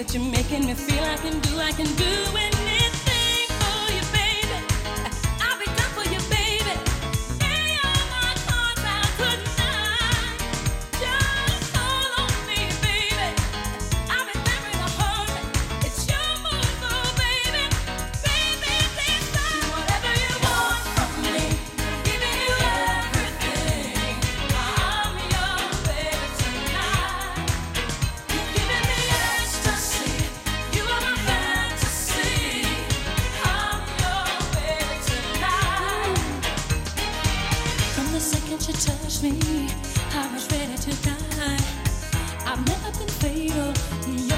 you're making me feel I can do anything for you, baby. I'll be down for you, baby. Lay all my cards out tonight. Just call on me, baby. I'll be there in a hurry. It's your move, oh, baby. Baby, please do whatever you want from me. Giving you everything. I'm your baby tonight. You're giving me ecstasy. You are my fantasy. I'm your baby tonight. From the second you touched me, I was ready to die. I've never been fatal.